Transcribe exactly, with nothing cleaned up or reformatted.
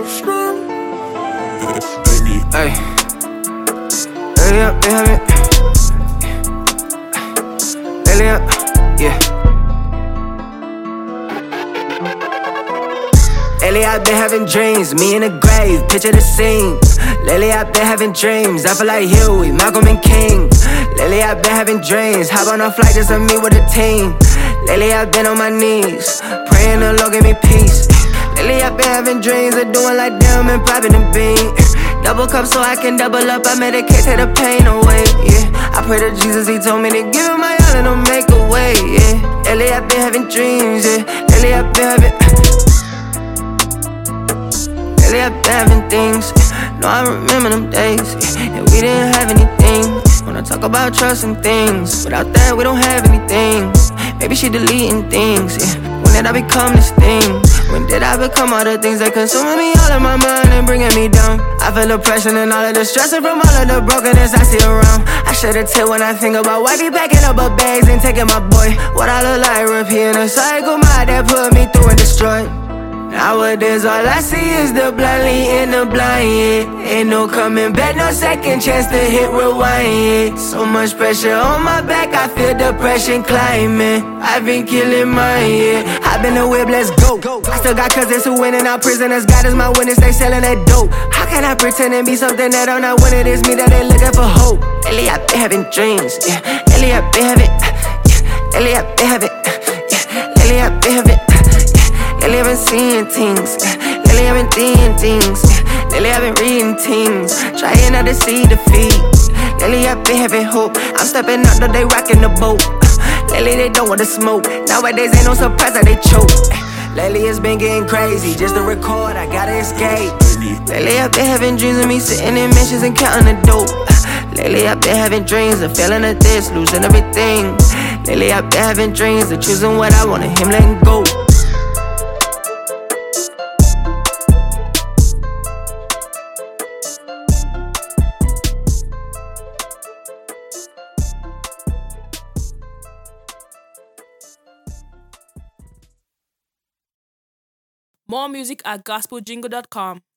Hey, lately up, they haven't. Lately up, yeah. Lately I've been having dreams, me in the grave, picture the scene. Lately I've been having dreams, I feel like Huey, Malcolm and King. Lately I've been having dreams, hop on a flight just to meet with a team. Lately I've been on my knees, praying the Lord give me peace. Lately I've been having dreams of doing like them and popping the bean. Double cup so I can double up, I medicate, take the pain away, yeah. I pray to Jesus, he told me to give him my all and he'll make a way, yeah. Lately I've been having dreams, yeah. Lately I've been having Lately I've been having things, no I remember them days, yeah. And we didn't have anything. Wanna talk about trust and things, without that we don't have anything. Maybe she deleting things, yeah. When did I become this thing? When did I become all the things that consuming me all in my mind and bringing me down? I feel oppression and all of the stressing from all of the brokenness I see around. I shed a tear when I think about why be packing up her bags and taking my boy. What I look like, repeating a cycle, my dad put me through and destroyed. Nowadays all I see is the blind leading the blind, yeah. Ain't no coming back, no second chance to hit rewind, yeah. So much pressure on my back, I feel depression climbing. I've been killing mine, yeah. I've been a whip, let's go. I still got cousins who winning out prisoners, God is my witness, they selling that dope. How can I pretend and be something that I'm not when it is me that they looking for hope? Lately I've been having dreams, yeah. Lately I've been having, yeah. Lately I've been having, yeah. Lately I've been having. Lately I've been seeing things, lately I've been seeing things, lately I've been reading things, trying not to see defeat. Lately I've been having hope, I'm stepping up though they rocking the boat. Lately they don't want to smoke, nowadays ain't no surprise that they choke. Lately it's been getting crazy, just to record I gotta escape. Lately I've been having dreams of me sitting in missions and counting the dope. Lately I've been having dreams of failing at this, losing everything. Lately I've been having dreams of choosing what I want and him letting go. More music at gospel jingle dot com.